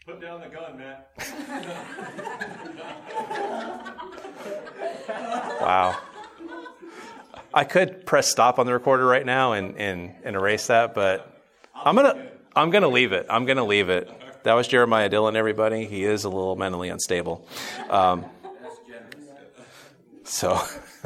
Put down the gun, Matt. Wow. I could press stop on the recorder right now and erase that, but I'm gonna leave it. I'm gonna leave it. That was Jeremiah Dillon, everybody. He is a little mentally unstable. So,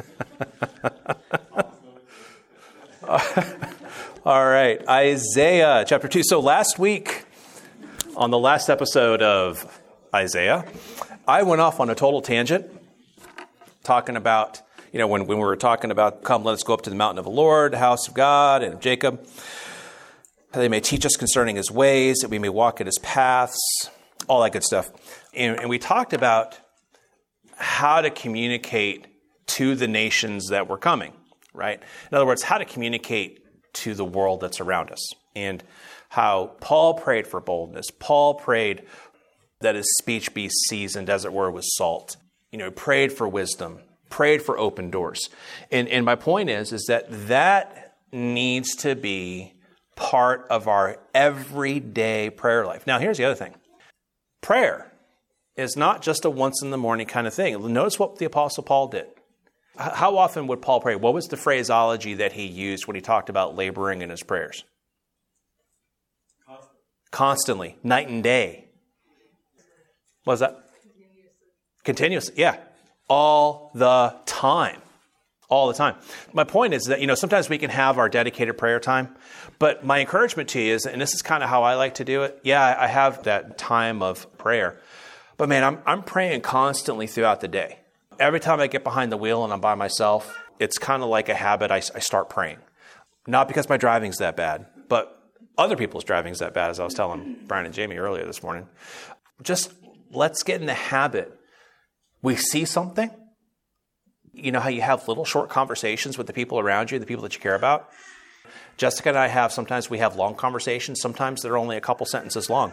all right, Isaiah chapter 2. So last week, on the last episode of Isaiah, I went off on a total tangent, talking about, when we were talking about, come, let us go up to the mountain of the Lord, the house of God and of Jacob. They may teach us concerning his ways, that we may walk in his paths, all that good stuff. And we talked about how to communicate to the nations that were coming, right? In other words, how to communicate to the world that's around us. And how Paul prayed for boldness. Paul prayed that his speech be seasoned, as it were, with salt. Prayed for wisdom, prayed for open doors. And my point is that needs to be part of our everyday prayer life. Now, here's the other thing. Prayer is not just a once in the morning kind of thing. Notice what the Apostle Paul did. How often would Paul pray? What was the phraseology that he used when he talked about laboring in his prayers? Constantly, night and day. What was that? Continuously, yeah. All the time. All the time. My point is that, sometimes we can have our dedicated prayer time, but my encouragement to you is, and this is kind of how I like to do it, yeah, I have that time of prayer, but man, I'm praying constantly throughout the day. Every time I get behind the wheel and I'm by myself, it's kind of like a habit. I start praying. Not because my driving's that bad, but other people's driving's that bad, as I was telling Brian and Jamie earlier this morning. Just let's get in the habit. We see something. You know how you have little short conversations with the people around you, the people that you care about? Jessica and I sometimes we have long conversations. Sometimes they're only a couple sentences long.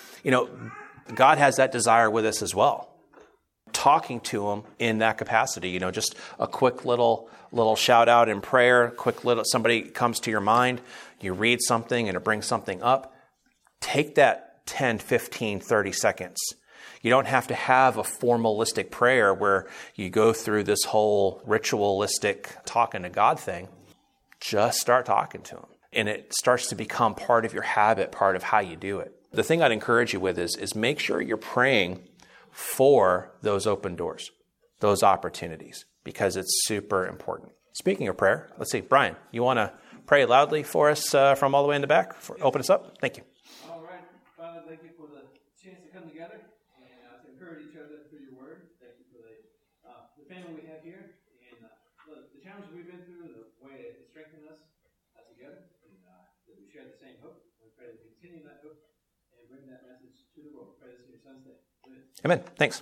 God has that desire with us as well. Talking to him in that capacity, just a quick little shout out in prayer, somebody comes to your mind, you read something and it brings something up. Take that 10, 15, 30 seconds. You don't have to have a formalistic prayer where you go through this whole ritualistic talking to God thing. Just start talking to him. And it starts to become part of your habit, part of how you do it. The thing I'd encourage you with is make sure you're praying for those open doors, those opportunities, because it's super important. Speaking of prayer, let's see, Brian, you want to pray loudly for us from all the way in the back? Open us up. Thank you. All right. Father, thank you for the chance to come together and to encourage each other through your word. Thank you for the family we have here and the challenges we've been through, the way it strengthened us together, and that we share the same hope. We pray that we continue that hope and bring that message to the world. We pray this in your son's name. Amen. Thanks.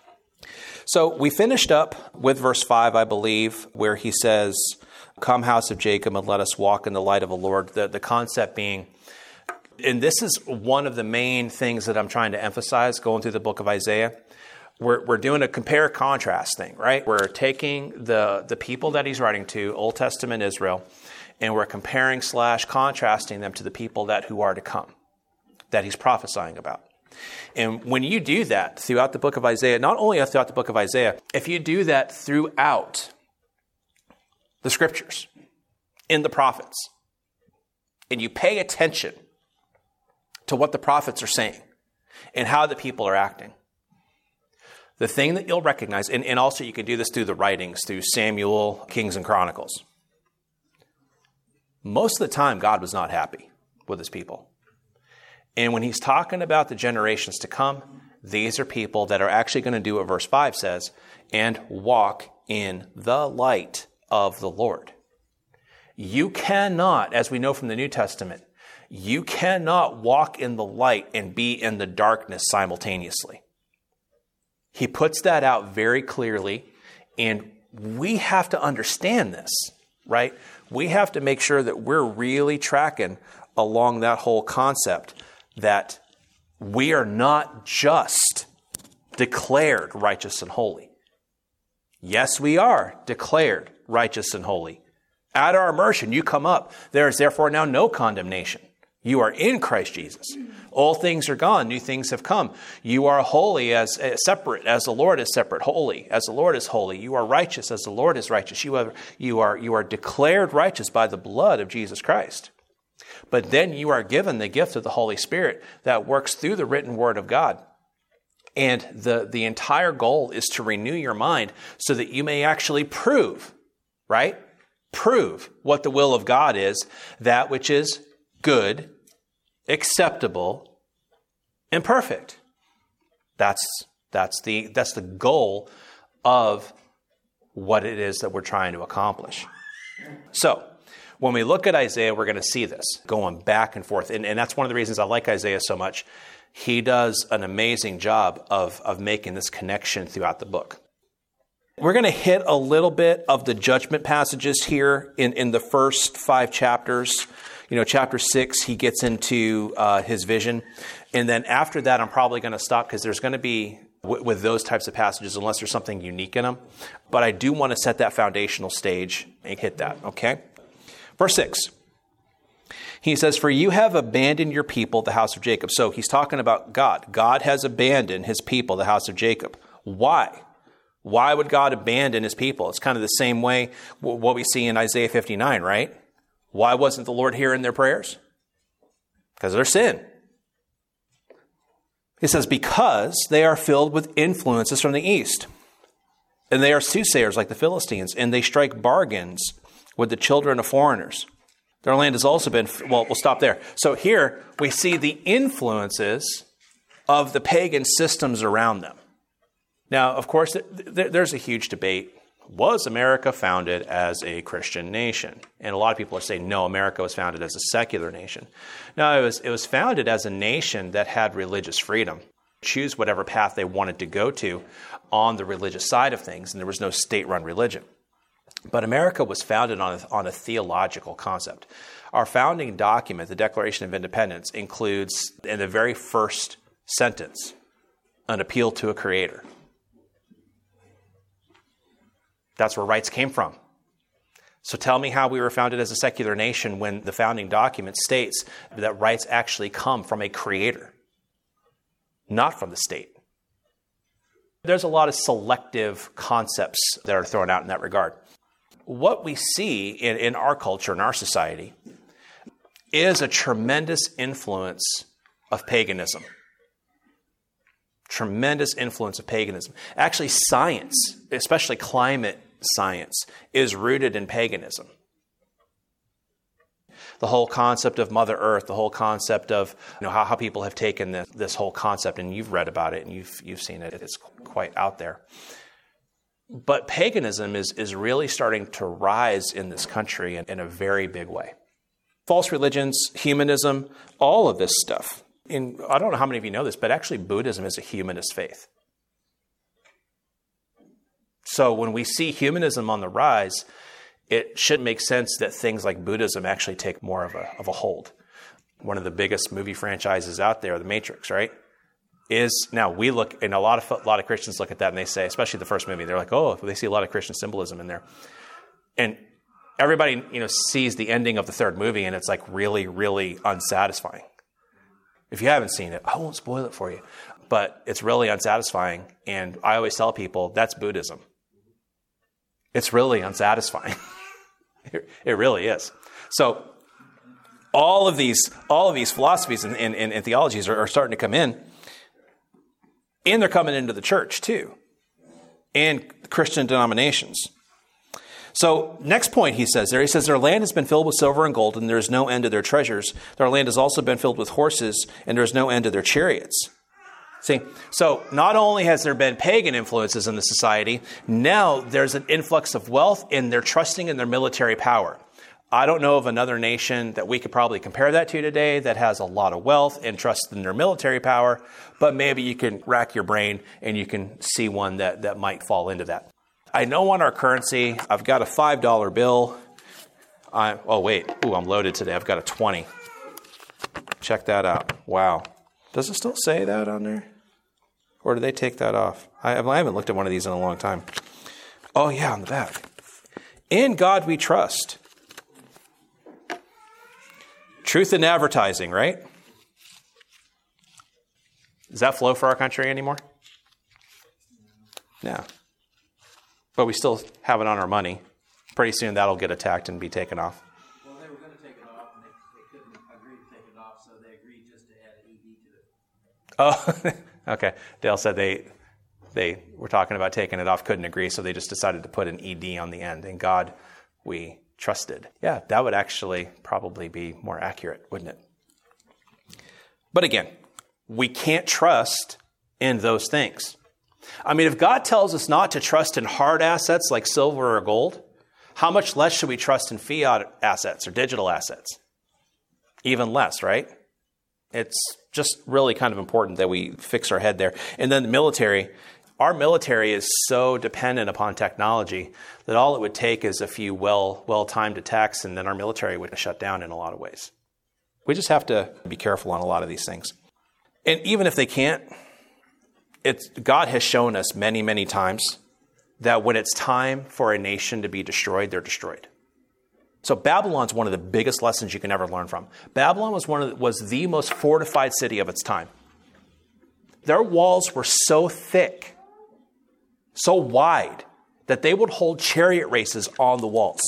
So we finished up with verse 5, I believe, where he says, come, house of Jacob, and let us walk in the light of the Lord. The concept being, and this is one of the main things that I'm trying to emphasize going through the book of Isaiah. We're doing a compare-contrast thing, right? We're taking the people that he's writing to, Old Testament Israel, and we're comparing/contrasting them to the people who are to come, that he's prophesying about. And when you do that throughout the book of Isaiah, not only throughout the book of Isaiah, if you do that throughout the scriptures, in the prophets, and you pay attention to what the prophets are saying and how the people are acting, the thing that you'll recognize, and also you can do this through the writings, through Samuel, Kings, and Chronicles. Most of the time, God was not happy with his people. And when he's talking about the generations to come, these are people that are actually going to do what verse 5 says, and walk in the light of the Lord. You cannot, as we know from the New Testament, you cannot walk in the light and be in the darkness simultaneously. He puts that out very clearly, and we have to understand this, right? We have to make sure that we're really tracking along that whole concept that we are not just declared righteous and holy. Yes, we are declared righteous and holy. At our immersion, you come up. There is therefore now no condemnation. You are in Christ Jesus. All things are gone. New things have come. You are holy as separate as the Lord is separate. Holy as the Lord is holy. You are righteous as the Lord is righteous. You are declared righteous by the blood of Jesus Christ. But then you are given the gift of the Holy Spirit that works through the written word of God. And the entire goal is to renew your mind so that you may actually prove, right? Prove what the will of God is, that which is good, acceptable, and perfect. That's the goal of what it is that we're trying to accomplish. So, when we look at Isaiah, we're going to see this going back and forth. And that's one of the reasons I like Isaiah so much. He does an amazing job of making this connection throughout the book. We're going to hit a little bit of the judgment passages here in the first 5 chapters. Chapter 6, he gets into his vision. And then after that, I'm probably going to stop because there's going to be, with those types of passages, unless there's something unique in them. But I do want to set that foundational stage and hit that, okay? Verse 6, he says, "For you have abandoned your people, the house of Jacob." So he's talking about God. God has abandoned his people, the house of Jacob. Why? Why would God abandon his people? It's kind of the same way what we see in Isaiah 59, right? Why wasn't the Lord hearing their prayers? Because of their sin. He says, "Because they are filled with influences from the east, and they are soothsayers like the Philistines, and they strike bargains with the children of foreigners. Their land has also been," well, we'll stop there. So here we see the influences of the pagan systems around them. Now, of course, there's a huge debate. Was America founded as a Christian nation? And a lot of people are saying, no, America was founded as a secular nation. No, it was founded as a nation that had religious freedom. Choose whatever path they wanted to go to on the religious side of things, and there was no state-run religion. But America was founded on a theological concept. Our founding document, the Declaration of Independence, includes, in the very first sentence, an appeal to a creator. That's where rights came from. So tell me how we were founded as a secular nation when the founding document states that rights actually come from a creator, not from the state. There's a lot of selective concepts that are thrown out in that regard. What we see in our culture, in our society, is a tremendous influence of paganism. Tremendous influence of paganism. Actually, science, especially climate science, is rooted in paganism. The whole concept of Mother Earth, the whole concept of how people have taken this whole concept, and you've read about it and you've seen it. It's quite out there. But paganism is really starting to rise in this country in a very big way. False religions, humanism, all of this stuff. And I don't know how many of you know this, but actually Buddhism is a humanist faith. So when we see humanism on the rise, it should make sense that things like Buddhism actually take more of a hold. One of the biggest movie franchises out there, The Matrix, right? Is now we look, and a lot of Christians look at that and they say, especially the first movie, they're like, oh, they see a lot of Christian symbolism in there. And everybody, sees the ending of the third movie and it's like really, really unsatisfying. If you haven't seen it, I won't spoil it for you, but it's really unsatisfying. And I always tell people that's Buddhism. It's really unsatisfying. It really is. So all of these philosophies and theologies are starting to come in. And they're coming into the church too, and Christian denominations. So next point he says, their land has been filled with silver and gold, and there is no end to their treasures. Their land has also been filled with horses, and there is no end to their chariots. See, so not only has there been pagan influences in the society, now there's an influx of wealth, and they're trusting in their military power. I don't know of another nation that we could probably compare that to today that has a lot of wealth and trusts in their military power, but maybe you can rack your brain and you can see one that might fall into that. I know on our currency, I've got a $5 bill. I'm loaded today. I've got a 20. Check that out. Wow. Does it still say that on there? Or did they take that off? I haven't looked at one of these in a long time. Oh yeah, on the back. In God we trust. Truth in advertising, right? Does that flow for our country anymore? No. But we still have it on our money. Pretty soon that'll get attacked and be taken off. Well, they were going to take it off, and they couldn't agree to take it off, so they agreed just to add ED to it. Oh, okay. Dale said they were talking about taking it off, couldn't agree, so they just decided to put an ED on the end. In God we trusted. Yeah, that would actually probably be more accurate, wouldn't it? But again, we can't trust in those things. I mean, if God tells us not to trust in hard assets like silver or gold, how much less should we trust in fiat assets or digital assets? Even less, right? It's just really kind of important that we fix our head there. And then the military, our military is so dependent upon technology that all it would take is a few well-timed attacks, and then our military would shut down in a lot of ways. We just have to be careful on a lot of these things. And even if they can't, God has shown us many, many times that when it's time for a nation to be destroyed, they're destroyed. So Babylon's one of the biggest lessons you can ever learn from. Babylon was the most fortified city of its time. Their walls were so thick, so wide, that they would hold chariot races on the walls.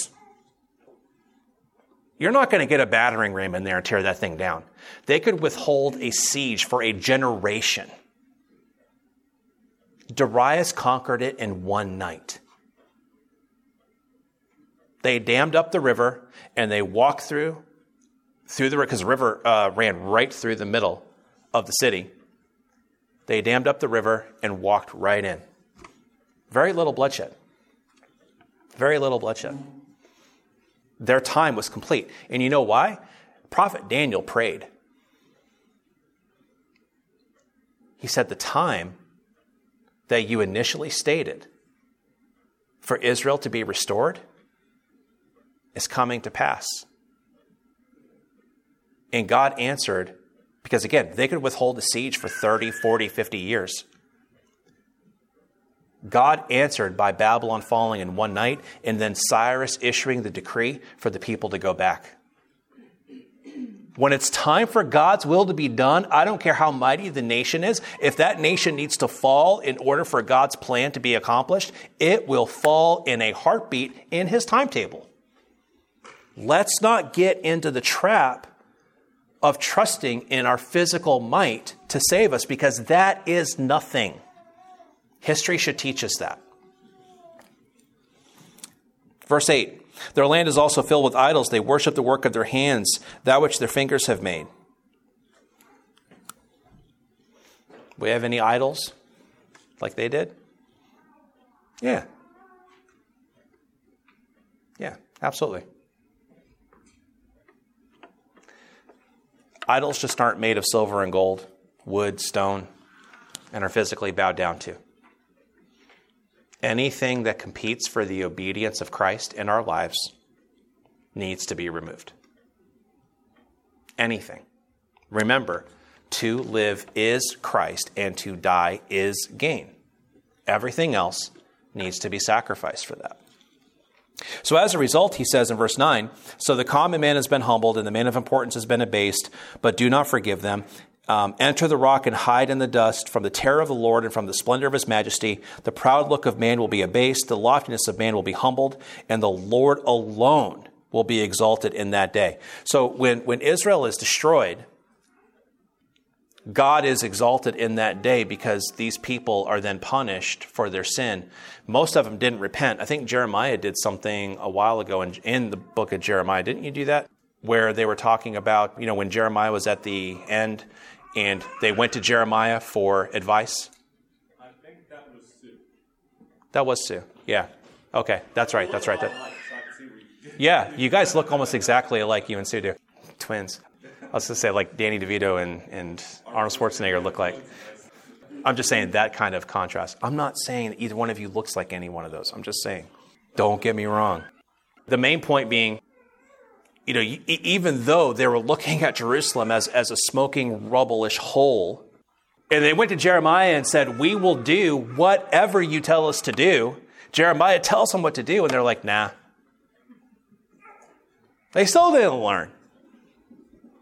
You're not going to get a battering ram in there and tear that thing down. They could withhold a siege for a generation. Darius conquered it in one night. They dammed up the river and they walked through the river, because the river ran right through the middle of the city. They dammed up the river and walked right in. Very little bloodshed. Very little bloodshed. Their time was complete. And you know why? Prophet Daniel prayed. He said the time that you initially stated for Israel to be restored is coming to pass. And God answered, because again, they could withhold the siege for 30, 40, 50 years. God answered by Babylon falling in one night, and then Cyrus issuing the decree for the people to go back. When it's time for God's will to be done, I don't care how mighty the nation is. If that nation needs to fall in order for God's plan to be accomplished, it will fall in a heartbeat in his timetable. Let's not get into the trap of trusting in our physical might to save us, because that is nothing. History should teach us that. Verse 8. Their land is also filled with idols. They worship the work of their hands, that which their fingers have made. We have any idols like they did? Yeah. Yeah, absolutely. Idols just aren't made of silver and gold, wood, stone, and are physically bowed down to. Anything that competes for the obedience of Christ in our lives needs to be removed. Anything. Remember, to live is Christ and to die is gain. Everything else needs to be sacrificed for that. So as a result, he says in verse 9, so the common man has been humbled and the man of importance has been abased, but do not forgive them. Enter the rock and hide in the dust from the terror of the Lord and from the splendor of his majesty. The proud look of man will be abased. The loftiness of man will be humbled. And the Lord alone will be exalted in that day. So when Israel is destroyed, God is exalted in that day because these people are then punished for their sin. Most of them didn't repent. I think Jeremiah did something a while ago in the book of Jeremiah. Didn't you do that? Where they were talking about, when Jeremiah was at the end and they went to Jeremiah for advice. I think that was Sue. That was Sue. Yeah. Okay. That's right. Yeah. You guys look almost exactly alike, you and Sue do. Twins. I was going to say like Danny DeVito and Arnold Schwarzenegger look like. I'm just saying that kind of contrast. I'm not saying either one of you looks like any one of those. I'm just saying, don't get me wrong. The main point being, even though they were looking at Jerusalem as a smoking, rubble-ish hole, and they went to Jeremiah and said, we will do whatever you tell us to do. Jeremiah tells them what to do, and they're like, nah. They still didn't learn.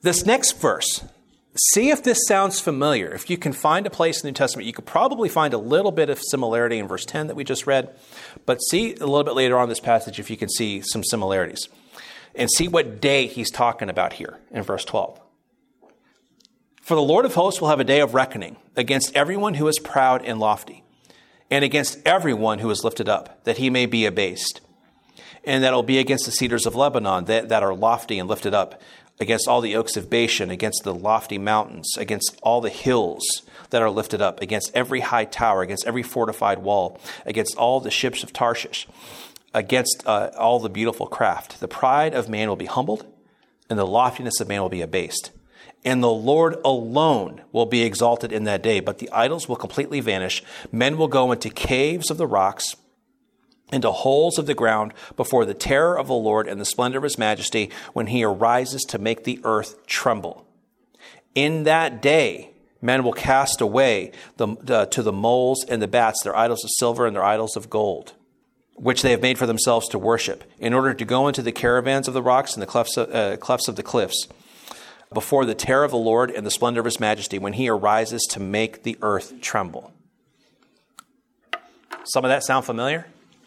This next verse, see if this sounds familiar. If you can find a place in the New Testament, you could probably find a little bit of similarity in verse 10 that we just read. But see a little bit later on in this passage if you can see some similarities. And see what day he's talking about here in verse 12. For the Lord of hosts will have a day of reckoning against everyone who is proud and lofty, and against everyone who is lifted up, that he may be abased. And that will be against the cedars of Lebanon that are lofty and lifted up, against all the oaks of Bashan, against the lofty mountains, against all the hills that are lifted up, against every high tower, against every fortified wall, against all the ships of Tarshish, against all the beautiful craft. The pride of man will be humbled, and the loftiness of man will be abased. And the Lord alone will be exalted in that day, but the idols will completely vanish. Men will go into caves of the rocks, into holes of the ground, before the terror of the Lord and the splendor of his majesty, when he arises to make the earth tremble. In that day, men will cast away to the moles and the bats, their idols of silver and their idols of gold, which they have made for themselves to worship, in order to go into the caravans of the rocks and the clefts of the cliffs, before the terror of the Lord and the splendor of his majesty, when he arises to make the earth tremble. Some of that sound familiar?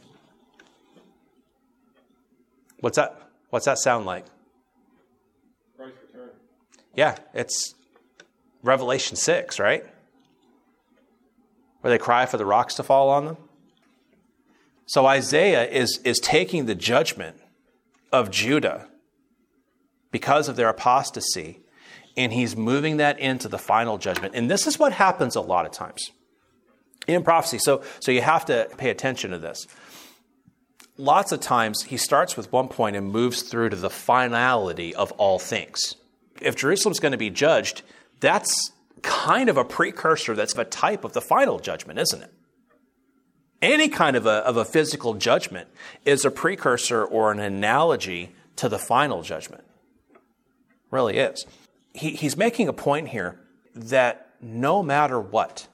What's that sound like? Christ's return. Yeah, it's Revelation 6, right? Where they cry for the rocks to fall on them. So Isaiah is taking the judgment of Judah because of their apostasy, and he's moving that into the final judgment. And this is what happens a lot of times in prophecy. So you have to pay attention to this. Lots of times he starts with one point and moves through to the finality of all things. If Jerusalem's going to be judged, that's kind of a precursor, that's a type of the final judgment, isn't it? Any kind of a physical judgment is a precursor or an analogy to the final judgment. Really is. He's making a point here that no matter what,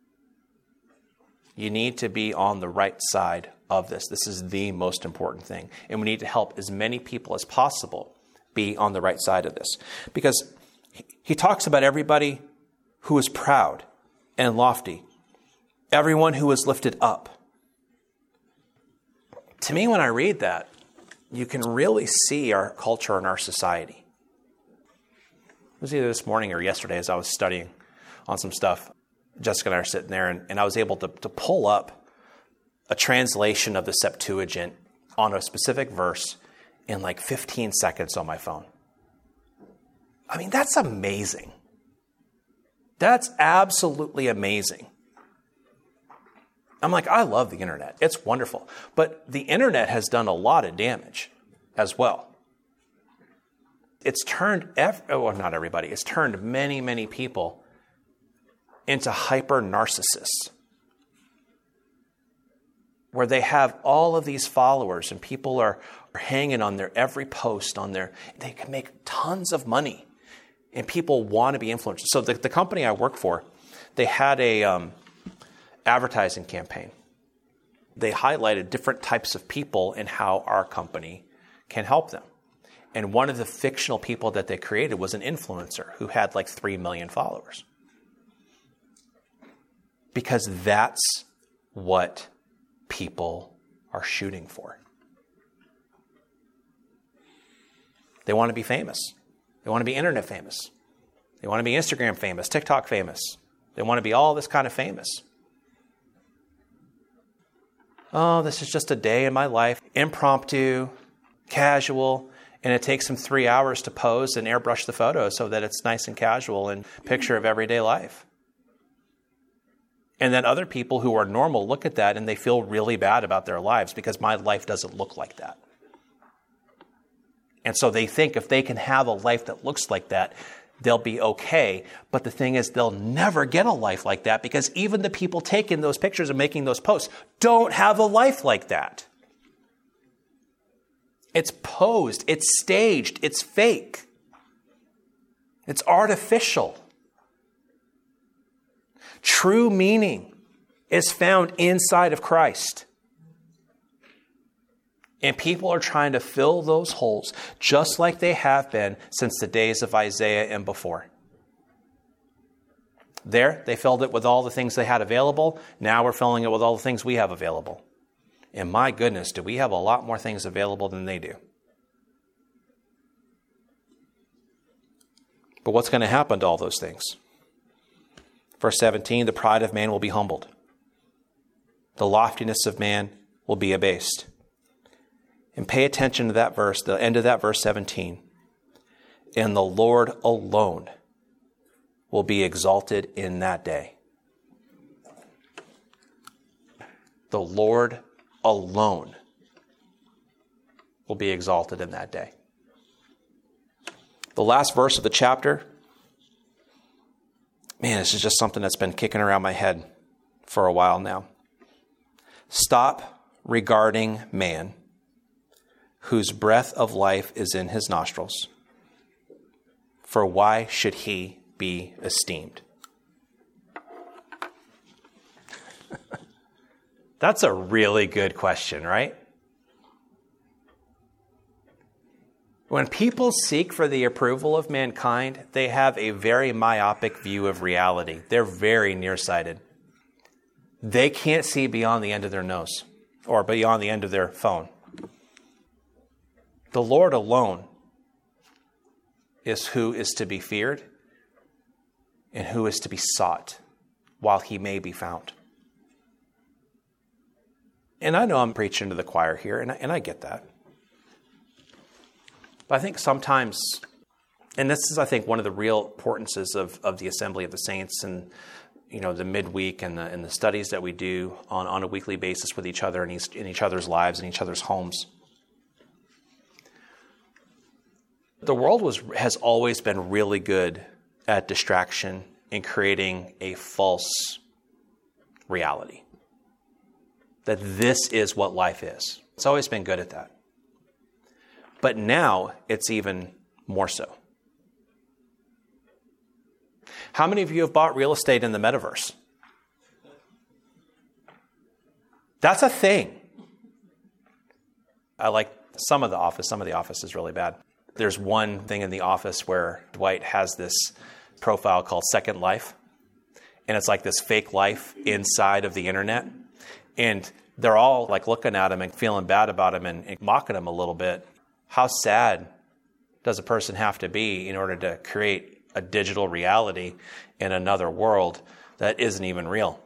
you need to be on the right side of this. This is the most important thing. And we need to help as many people as possible be on the right side of this. Because he talks about everybody who is proud and lofty, everyone who is lifted up. To me, when I read that, you can really see our culture and our society. It was either this morning or yesterday as I was studying on some stuff. Jessica and I are sitting there, and I was able to pull up a translation of the Septuagint on a specific verse in like 15 seconds on my phone. I mean, that's amazing. That's absolutely amazing. I'm like, I love the internet. It's wonderful. But the internet has done a lot of damage as well. It's turned, not everybody, it's turned many, many people into hyper narcissists, where they have all of these followers and people are hanging on their every post on their, they can make tons of money and people want to be influencers. So the company I work for, they had a advertising campaign. They highlighted different types of people and how our company can help them. And one of the fictional people that they created was an influencer who had like 3 million followers. Because that's what people are shooting for. They want to be famous. They want to be internet famous. They want to be Instagram famous, TikTok famous. They want to be all this kind of famous. Oh, this is just a day in my life, impromptu, casual, and it takes them 3 hours to pose and airbrush the photo so that it's nice and casual and picture of everyday life. And then other people who are normal look at that and they feel really bad about their lives because my life doesn't look like that. And so they think if they can have a life that looks like that, they'll be okay. But the thing is, they'll never get a life like that because even the people taking those pictures and making those posts don't have a life like that. It's posed, it's staged, it's fake. It's artificial. True meaning is found inside of Christ. And people are trying to fill those holes just like they have been since the days of Isaiah and before. There, they filled it with all the things they had available. Now we're filling it with all the things we have available. And my goodness, do we have a lot more things available than they do. But what's going to happen to all those things? Verse 17, the pride of man will be humbled. The loftiness of man will be abased. And pay attention to that verse, the end of that verse 17. And the Lord alone will be exalted in that day. The Lord alone will be exalted in that day. The last verse of the chapter, man, this is just something that's been kicking around my head for a while now. Stop regarding man, whose breath of life is in his nostrils. For why should he be esteemed? That's a really good question, right? When people seek for the approval of mankind, they have a very myopic view of reality. They're very nearsighted. They can't see beyond the end of their nose or beyond the end of their phone. The Lord alone is who is to be feared and who is to be sought while he may be found. And I know I'm preaching to the choir here, and I get that. But I think sometimes, and this is, I think, one of the real importances of the assembly of the saints and, you know, the midweek and the studies that we do on a weekly basis with each other in each other's lives and each other's homes. The world has always been really good at distraction and creating a false reality. That this is what life is. It's always been good at that. But now it's even more so. How many of you have bought real estate in the metaverse? That's a thing. I like some of the office. Some of the office is really bad. There's one thing in the office where Dwight has this profile called Second Life. And it's like this fake life inside of the internet. And they're all like looking at him and feeling bad about him and mocking him a little bit. How sad does a person have to be in order to create a digital reality in another world that isn't even real?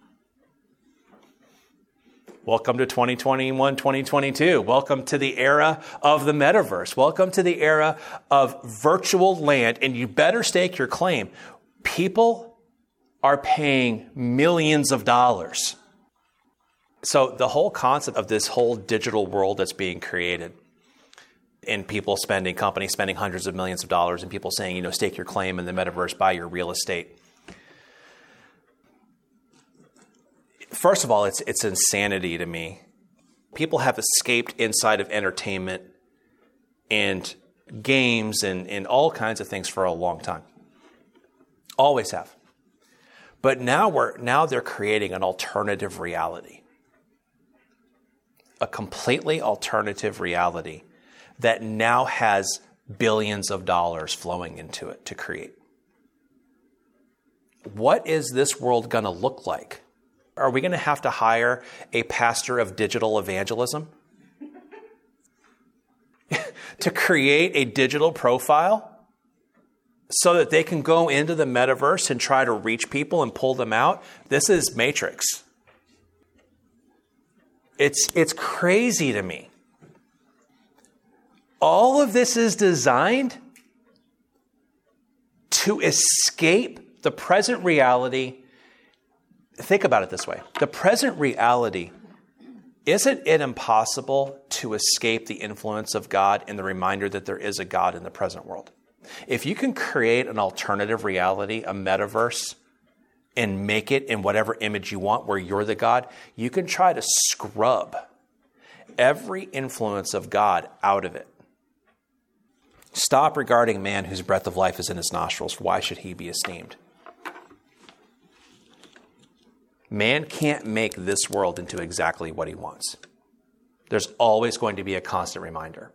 Welcome to 2021, 2022. Welcome to the era of the metaverse. Welcome to the era of virtual land. And you better stake your claim. People are paying millions of dollars. So the whole concept of this whole digital world that's being created, and companies spending hundreds of millions of dollars, and people saying, you know, stake your claim in the metaverse, buy your real estate. First of all, it's insanity to me. People have escaped inside of entertainment and games and all kinds of things for a long time. Always have. But now they're creating an alternative reality. A completely alternative reality that now has billions of dollars flowing into it to create. What is this world going to look like? Are we going to have to hire a pastor of digital evangelism to create a digital profile so that they can go into the metaverse and try to reach people and pull them out? This is Matrix. It's crazy to me. All of this is designed to escape the present reality. Think about it this way. The present reality, isn't it impossible to escape the influence of God and the reminder that there is a God in the present world? If you can create an alternative reality, a metaverse, and make it in whatever image you want where you're the God, you can try to scrub every influence of God out of it. Stop regarding man whose breath of life is in his nostrils. Why should he be esteemed? Man can't make this world into exactly what he wants. There's always going to be a constant reminder.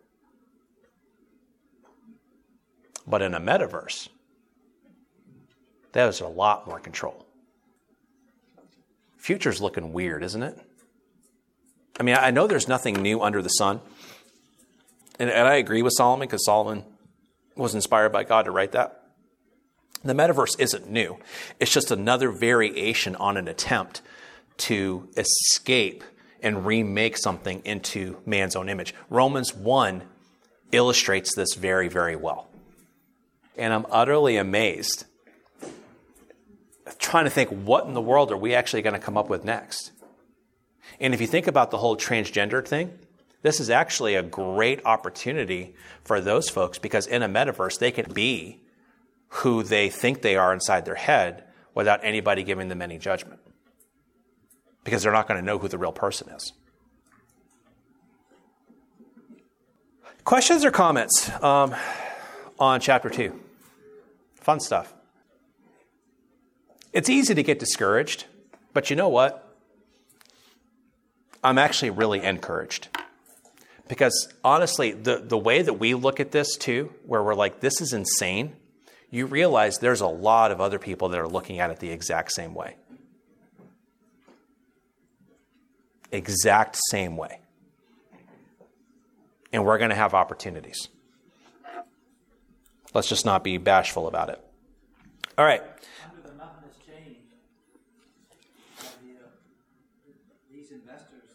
But in a metaverse, there's a lot more control. Future's looking weird, isn't it? I mean, I know there's nothing new under the sun. And I agree with Solomon, because Solomon was inspired by God to write that. The metaverse isn't new. It's just another variation on an attempt to escape and remake something into man's own image. Romans 1 illustrates this very, very well. And I'm utterly amazed, trying to think, what in the world are we actually going to come up with next? And if you think about the whole transgender thing, this is actually a great opportunity for those folks, because in a metaverse, they can be who they think they are inside their head without anybody giving them any judgment, because they're not going to know who the real person is. Questions or comments on chapter 2? Fun stuff. It's easy to get discouraged, but you know what? I'm actually really encouraged. Because honestly, the way that we look at this too, where we're like, this is insane, you realize there's a lot of other people that are looking at it the exact same way. Exact same way. And we're going to have opportunities. Let's just not be bashful about it. All right. Under the nothing has changed, these investors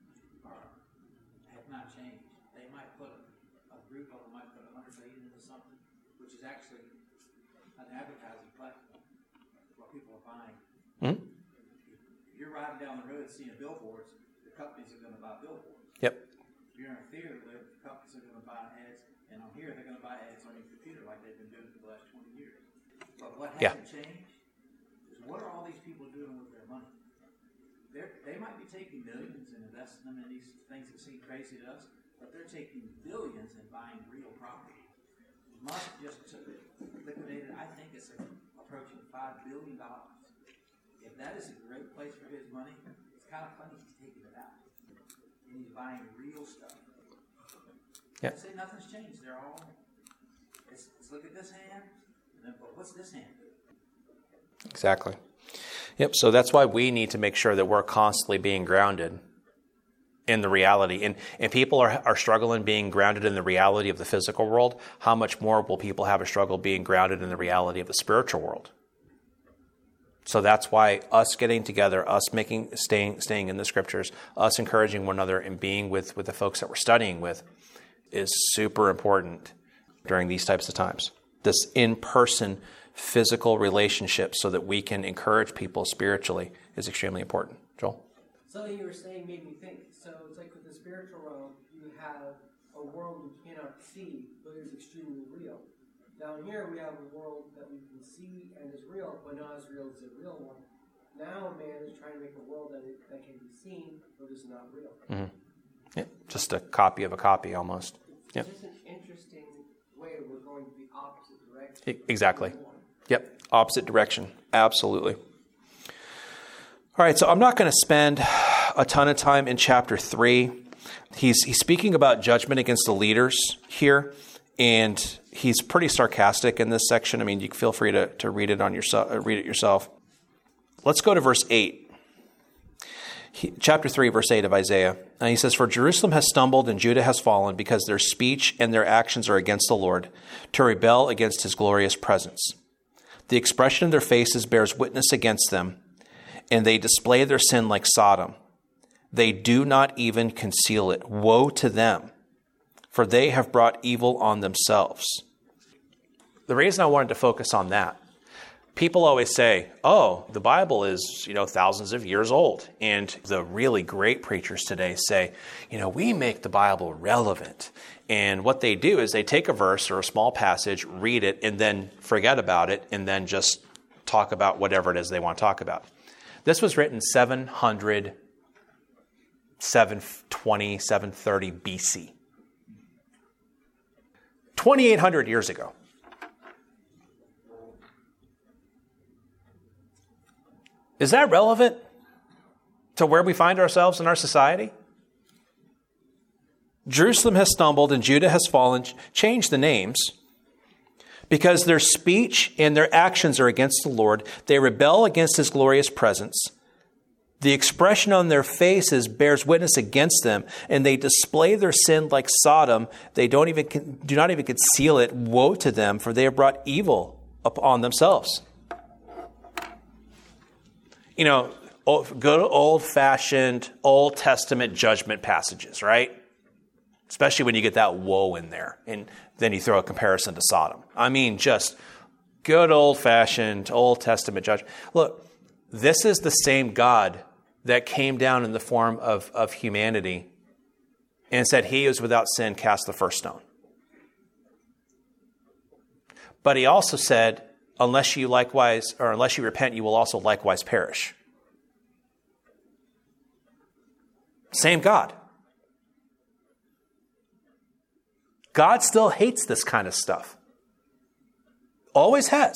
have not changed. They might put a group of them might put $100 million into something, which is actually an advertising platform where people are buying. Mm-hmm. If you're riding down the road seeing billboards, the companies are going to buy billboards. Yep. If you're in a theater, the companies are going to buy ads, and on here they're going to buy ads on your computer like they've been doing for the last 20 years. But what hasn't changed is, what are all these people doing with their money? They might be taking millions and investing them in these things that seem crazy to us, but they're taking billions and buying real property. Musk just liquidated, I think it's approaching $5 billion. If that is a great place for his money, it's kind of funny he's taking it out. And he's buying real stuff. Yep. I say nothing's changed. They're all, let's look at this hand, and then, but what's this hand do? Exactly. Yep. So that's why we need to make sure that we're constantly being grounded in the reality. And people are struggling being grounded in the reality of the physical world. How much more will people have a struggle being grounded in the reality of the spiritual world? So that's why us getting together, us staying in the scriptures, us encouraging one another and being with the folks that we're studying with is super important during these types of times. This in-person physical relationship so that we can encourage people spiritually is extremely important. Joel? Something you were saying made me think. So it's like with the spiritual realm, you have a world you cannot see, but is extremely real. Down here, we have a world that we can see and is real, but not as real as the real one. Now, man is trying to make a world that can be seen, but is not real. Mm-hmm. Yeah, just a copy of a copy, almost. It's just an interesting way we're going to the opposite direction. Exactly. Yep, opposite direction. Absolutely. All right, so I'm not going to spend a ton of time in chapter 3. He's speaking about judgment against the leaders here, and he's pretty sarcastic in this section. I mean, you can feel free to read it yourself. Let's go to verse 8. Chapter 3, verse 8 of Isaiah. And he says, "For Jerusalem has stumbled and Judah has fallen, because their speech and their actions are against the Lord, to rebel against his glorious presence. The expression of their faces bears witness against them, and they display their sin like Sodom. They do not even conceal it. Woe to them, for they have brought evil on themselves." The reason I wanted to focus on that, people always say, oh, the Bible is, thousands of years old. And the really great preachers today say, we make the Bible relevant. And what they do is they take a verse or a small passage, read it, and then forget about it, and then just talk about whatever it is they want to talk about. This was written 700, 720, 730 BC. 2,800 years ago. Is that relevant to where we find ourselves in our society? Jerusalem has stumbled and Judah has fallen. Change the names. Because their speech and their actions are against the Lord. They rebel against his glorious presence. The expression on their faces bears witness against them, and they display their sin like Sodom. They do not even conceal it. Woe to them, for they have brought evil upon themselves. You know, good old-fashioned Old Testament judgment passages, right? Especially when you get that woe in there, and then you throw a comparison to Sodom. I mean, just good old-fashioned Old Testament judgment. Look, this is the same God that came down in the form of humanity and said, he is without sin, cast the first stone. But he also said, unless you repent, you will also likewise perish. Same God. God still hates this kind of stuff. Always has.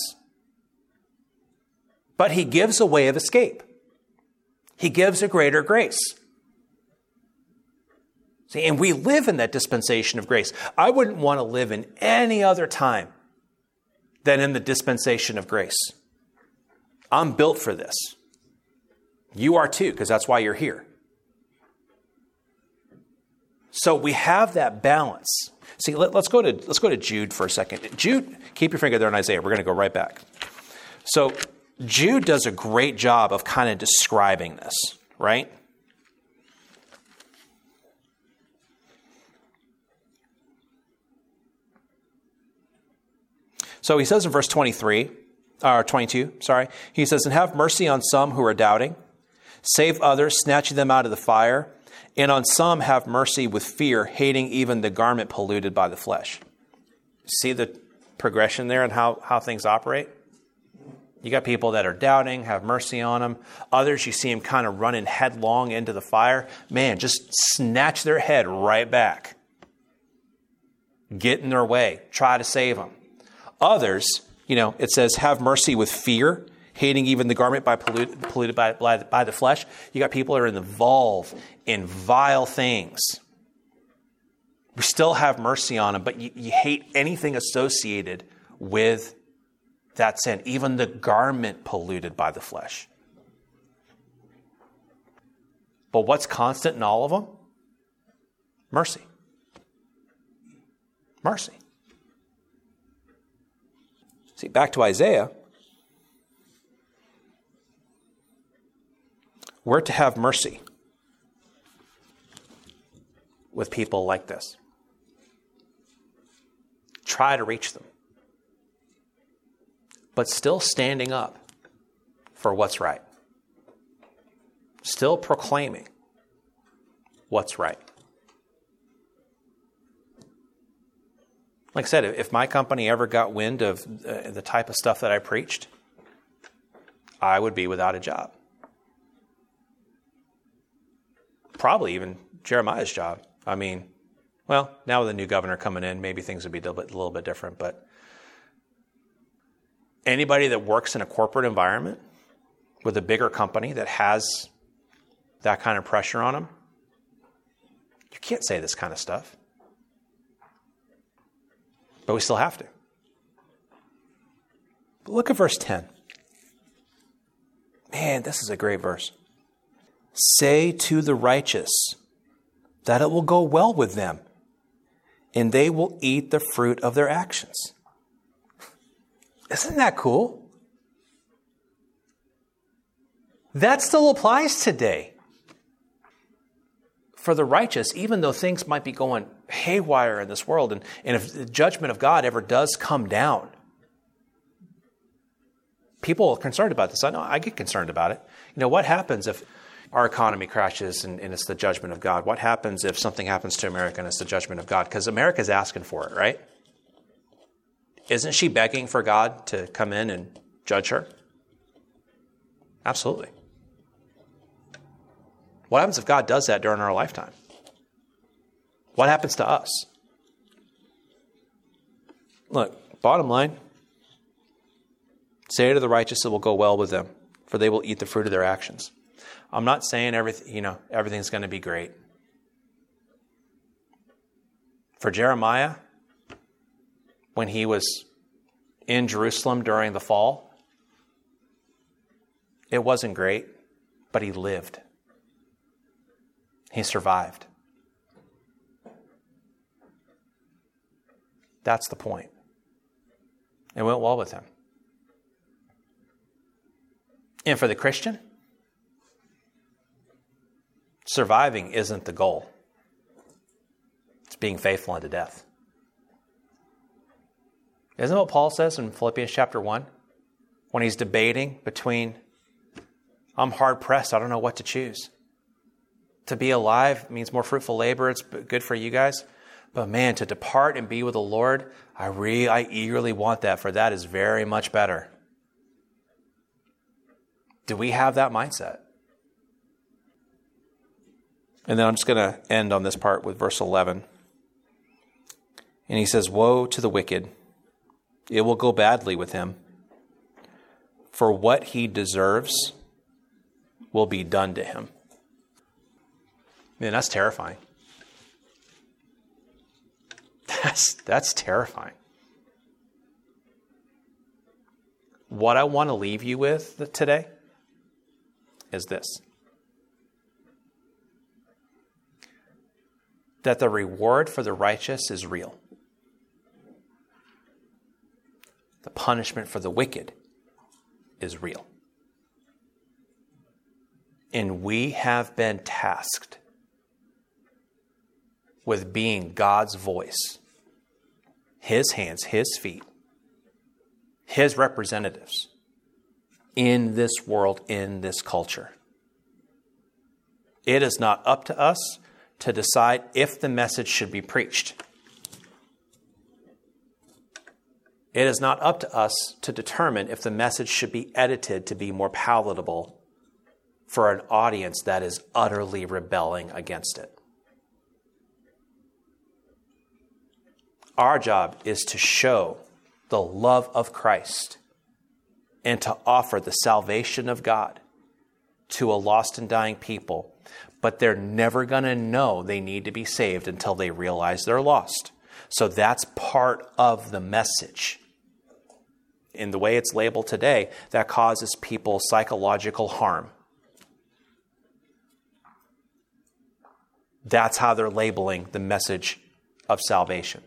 But he gives a way of escape. He gives a greater grace. See, and we live in that dispensation of grace. I wouldn't want to live in any other time than in the dispensation of grace. I'm built for this. You are too, because that's why you're here. So we have that balance. See, let's go to Jude for a second. Jude, keep your finger there on Isaiah. We're going to go right back. So Jude does a great job of kind of describing this, right? So he says in verse 22, he says, and have mercy on some who are doubting, save others, snatching them out of the fire, and on some have mercy with fear, hating even the garment polluted by the flesh. See the progression there and how things operate? You got people that are doubting, have mercy on them. Others, you see them kind of running headlong into the fire. Man, just snatch their head right back. Get in their way. Try to save them. Others, it says, have mercy with fear, hating even the garment polluted by the flesh. You got people that are involved in vile things. We still have mercy on them, but you hate anything associated with that sin, even the garment polluted by the flesh. But what's constant in all of them? Mercy. Mercy. See, back to Isaiah. We're to have mercy with people like this. Try to reach them. But still standing up for what's right. Still proclaiming what's right. Like I said, if my company ever got wind of the type of stuff that I preached, I would be without a job. Probably even Jeremiah's job. I mean, well, now with a new governor coming in, maybe things would be a little bit different, but anybody that works in a corporate environment with a bigger company that has that kind of pressure on them, you can't say this kind of stuff. But we still have to. But look at verse 10. Man, this is a great verse. Say to the righteous that it will go well with them, and they will eat the fruit of their actions. Isn't that cool? That still applies today. For the righteous, even though things might be going haywire in this world, and if the judgment of God ever does come down, people are concerned about this. I know I get concerned about it. What happens if our economy crashes and it's the judgment of God? What happens if something happens to America and it's the judgment of God? Because America's asking for it, right? Isn't she begging for God to come in and judge her? Absolutely. What happens if God does that during our lifetime? What happens to us? Look, bottom line, say to the righteous it will go well with them, for they will eat the fruit of their actions. I'm not saying everything's going to be great. For Jeremiah, when he was in Jerusalem during the fall, it wasn't great, but he lived. He survived. That's the point. It went well with him. And for the Christian, surviving isn't the goal. It's being faithful unto death. Isn't that what Paul says in Philippians chapter 1? When he's debating between, I'm hard pressed, I don't know what to choose. To be alive means more fruitful labor, it's good for you guys. But man, to depart and be with the Lord, I eagerly want that, for that is very much better. Do we have that mindset? And then I'm just going to end on this part with verse 11. And he says, woe to the wicked. It will go badly with him. For what he deserves will be done to him. Man, that's terrifying. That's terrifying. What I want to leave you with today is this. That the reward for the righteous is real. The punishment for the wicked is real. And we have been tasked with being God's voice, His hands, His feet, His representatives in this world, in this culture. It is not up to us to decide if the message should be preached. It is not up to us to determine if the message should be edited to be more palatable for an audience that is utterly rebelling against it. Our job is to show the love of Christ and to offer the salvation of God to a lost and dying people. But they're never going to know they need to be saved until they realize they're lost. So that's part of the message. In the way it's labeled today, that causes people psychological harm. That's how they're labeling the message of salvation.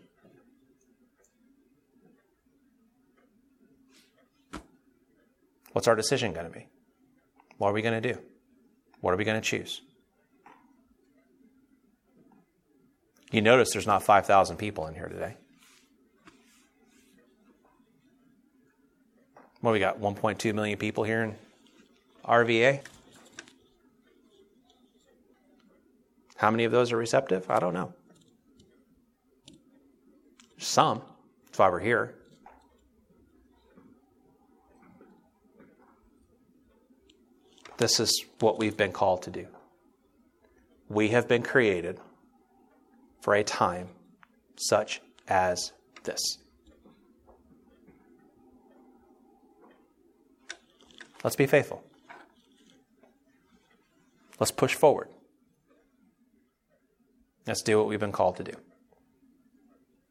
What's our decision going to be? What are we going to do? What are we going to choose? You notice there's not 5,000 people in here today. What, we got 1.2 million people here in RVA? How many of those are receptive? I don't know. Some. That's why we're here. This is what we've been called to do. We have been created for a time such as this. Let's be faithful. Let's push forward. Let's do what we've been called to do.